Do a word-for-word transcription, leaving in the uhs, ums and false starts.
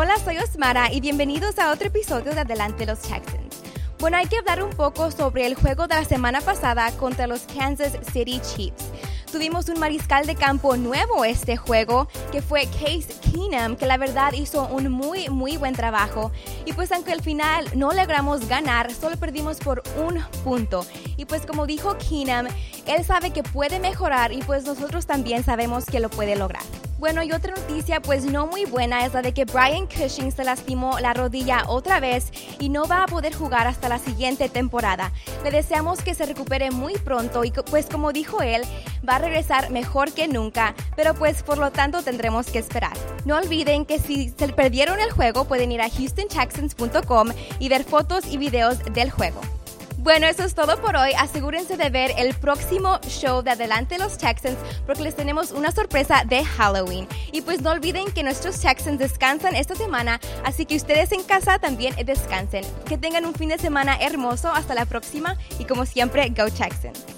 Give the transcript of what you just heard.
Hola, soy Osmara y bienvenidos a otro episodio de Adelante los Texans. Bueno, hay que hablar un poco sobre el juego de la semana pasada contra los Kansas City Chiefs. Tuvimos un mariscal de campo nuevo este juego, que fue Case Keenum, que la verdad hizo un muy, muy buen trabajo. Y pues aunque al final no logramos ganar, solo perdimos por un punto. Y pues como dijo Keenum, él sabe que puede mejorar y pues nosotros también sabemos que lo puede lograr. Bueno, y otra noticia pues no muy buena es la de que Brian Cushing se lastimó la rodilla otra vez y no va a poder jugar hasta la siguiente temporada. Le deseamos que se recupere muy pronto y pues como dijo él, va a regresar mejor que nunca, pero pues por lo tanto tendremos que esperar. No olviden que si se perdieron el juego pueden ir a houston texans punto com y ver fotos y videos del juego. Bueno, eso es todo por hoy. Asegúrense de ver el próximo show de Adelante los Texans porque les tenemos una sorpresa de Halloween. Y pues no olviden que nuestros Texans descansan esta semana, así que ustedes en casa también descansen. Que tengan un fin de semana hermoso. Hasta la próxima y como siempre, Go Texans.